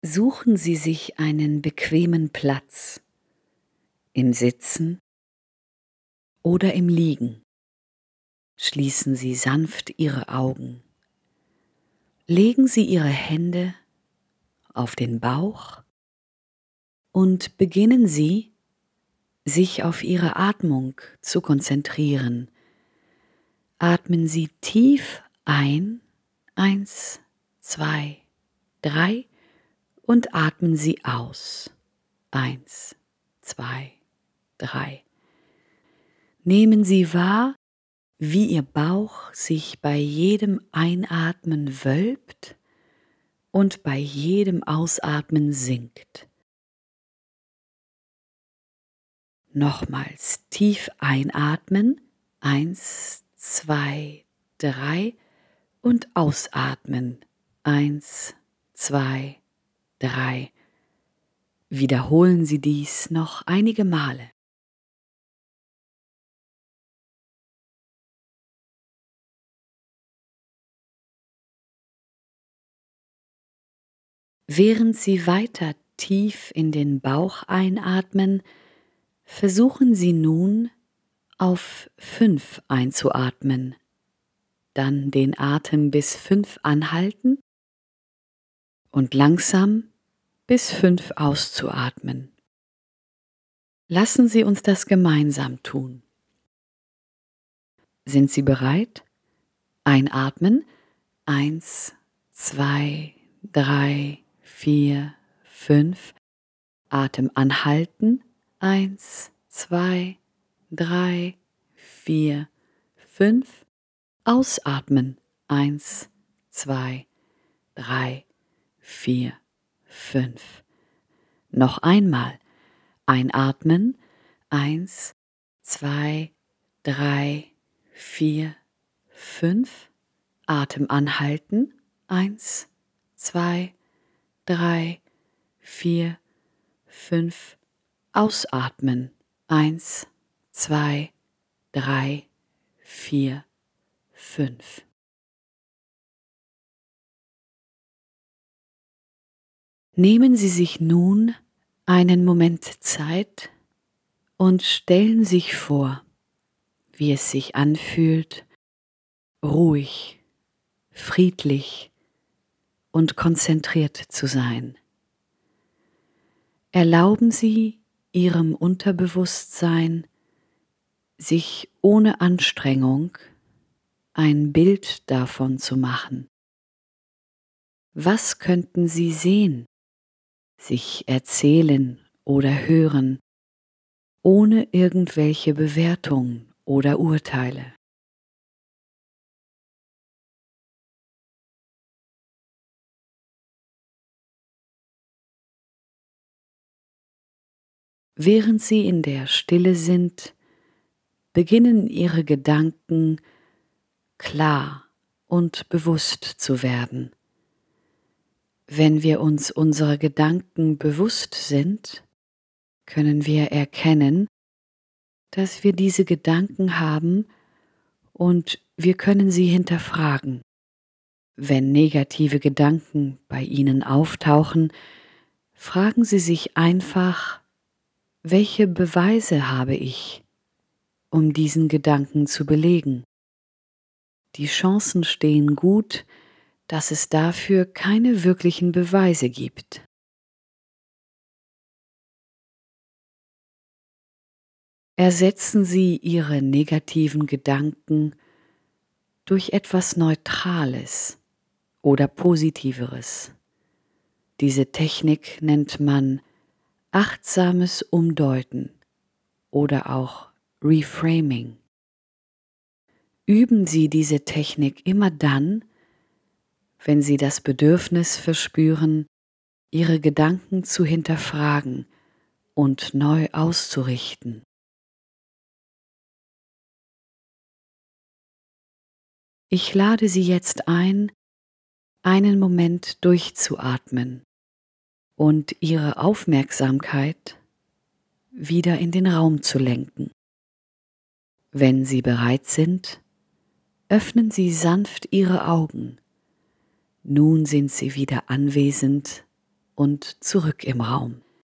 Suchen Sie sich einen bequemen Platz im Sitzen oder im Liegen. Schließen Sie sanft Ihre Augen. Legen Sie Ihre Hände auf den Bauch und beginnen Sie, sich auf Ihre Atmung zu konzentrieren. Atmen Sie tief ein, 1, 2, 3 und atmen Sie aus, 1, 2, 3. Nehmen Sie wahr, wie Ihr Bauch sich bei jedem Einatmen wölbt und bei jedem Ausatmen sinkt. Nochmals tief einatmen, 1, 2, 3 und ausatmen, 1, 2, 3. Wiederholen Sie dies noch einige Male. Während Sie weiter tief in den Bauch einatmen, versuchen Sie nun auf 5 einzuatmen, dann den Atem bis 5 anhalten und langsam bis 5 auszuatmen. Lassen Sie uns das gemeinsam tun. Sind Sie bereit? Einatmen. 1, 2, 3, 4, 5. Atem anhalten. 1, 2, 3, 4, 5. Ausatmen. 1, 2, 3, 4, 5. Noch einmal. Einatmen. 1, 2, 3, 4, 5. Atem anhalten. 1, 2, 3, 4, 5. Ausatmen. 1, 2, 3, 4, 5. Nehmen Sie sich nun einen Moment Zeit und stellen sich vor, wie es sich anfühlt, ruhig, friedlich und konzentriert zu sein. Erlauben Sie Ihrem Unterbewusstsein, sich ohne Anstrengung ein Bild davon zu machen. Was könnten Sie sehen, sich erzählen oder hören, ohne irgendwelche Bewertung oder Urteile? Während Sie in der Stille sind, beginnen Ihre Gedanken klar und bewusst zu werden. Wenn wir uns unserer Gedanken bewusst sind, können wir erkennen, dass wir diese Gedanken haben und wir können sie hinterfragen. Wenn negative Gedanken bei Ihnen auftauchen, fragen Sie sich einfach, welche Beweise habe ich, um diesen Gedanken zu belegen? Die Chancen stehen gut, dass es dafür keine wirklichen Beweise gibt. Ersetzen Sie Ihre negativen Gedanken durch etwas Neutrales oder Positiveres. Diese Technik nennt man achtsames Umdeuten oder auch Reframing. Üben Sie diese Technik immer dann, wenn Sie das Bedürfnis verspüren, Ihre Gedanken zu hinterfragen und neu auszurichten. Ich lade Sie jetzt ein, einen Moment durchzuatmen und Ihre Aufmerksamkeit wieder in den Raum zu lenken. Wenn Sie bereit sind, öffnen Sie sanft Ihre Augen. Nun sind Sie wieder anwesend und zurück im Raum.